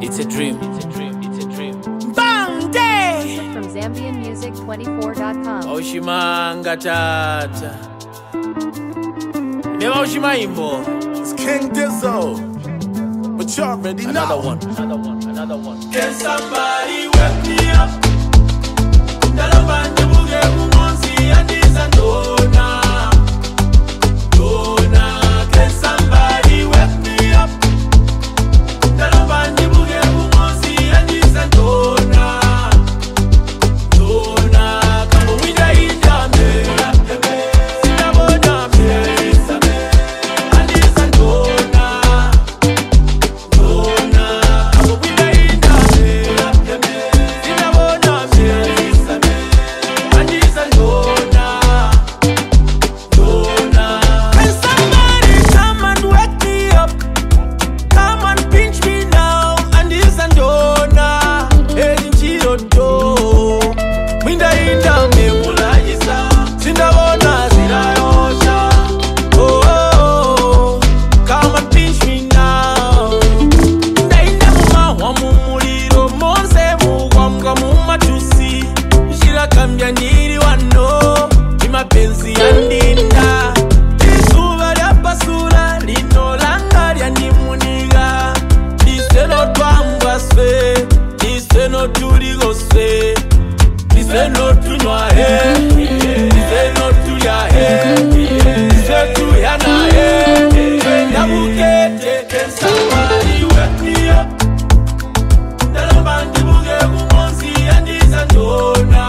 It's a dream. It's a dream. It's a dream. Bang day. From ZambianMusic24.com. Oshimanga tata. Never Oshimaimbo. It's King Dizzo. But you already know. Another one. Another one. Another one. Can somebody wake me up? Ndalabande buge bumonzi andiza ndona. Dona. Can somebody wake me up? Ndalabande buge bumonzi andiza ndona. Dona. Kamo wida indame. Sinabona me. Andiza ndona. Dona. Kamo wida indame. Sinabona me. Andiza ndona. Dona. Can somebody come and wake me up? Come and pinch me now. Andiza ndona. Elinchiroto. Winda indame mulajisa. Sindabona zirayosha. Oh, oh, oh. Come and pinch me now. Ndainda mumawa mumuliro. Monse mugwamga mumachusi. Shirakambya ndiri wano. Imapenzi yandinda. Izuba lyapasula. Lino langa lyandimuniga. Liseno twambaswe. Liseno tuligoswe. Liseno tunywa he. Liseno tulya he. Liseno tuyana he. Yabukete. Can somebody wake me up? Ndalabandi buge bumonzi andiza ndona.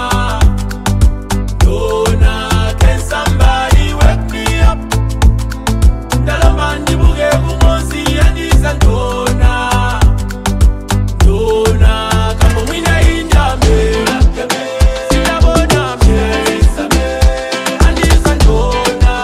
Dona. Can somebody wake me up? Ndalabandi buge bumonzi andiza ndona. Dona. Kamo wina indame. Sinabona me. Andiza ndona.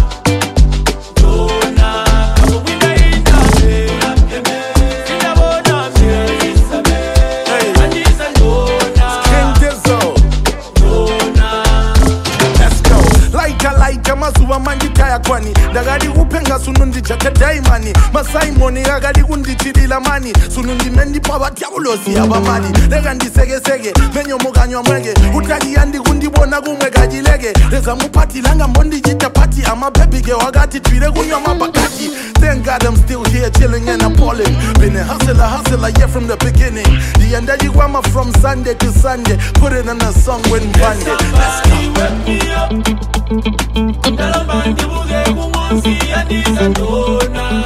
Dona. Kamo wina indame. Sinabona me. Andiza ndona. King Dizzo. Dona. Let's go. Laika mazuva mandikaya kwani ndakati kupenga sunundi jakadaimani masaimoni akati kundichilila mani sunundi mendipa vadyaulosi yavamani leka ndisekeseke menyomokanywa mweke utaliya ndikundibona kumwe kachileke leza mupati langa mbondichita pati amabebike wakati twile kunywa mabakati. Thank God I'm still here chilling and appalling. Been a hustler, yeah, from the beginning. The end of the from Sunday to Sunday. Put it in a song when banded. Let's go. Somebody wake me up. Ndalabandi buge bumonzi andiza ndona.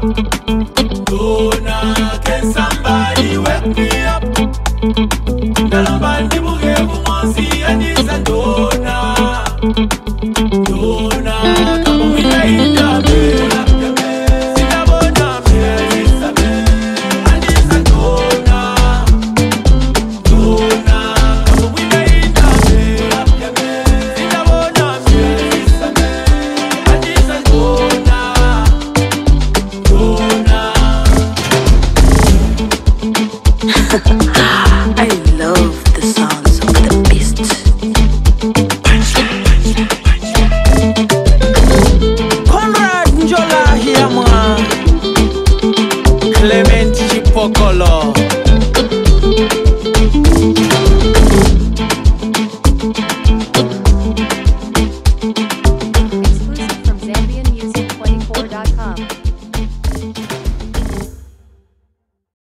Dona. Can somebody wake me up? Ndalabandi buge bumonzi andiza ndona. Dona. Kamo wina indame. Sinabona me. Andiza ndona. Dona. Kamo wina indame. Sinabona me. Andiza ndona. Dona. I love the sounds of the beast. Conrad Njola here, man. Clement Chipokolo.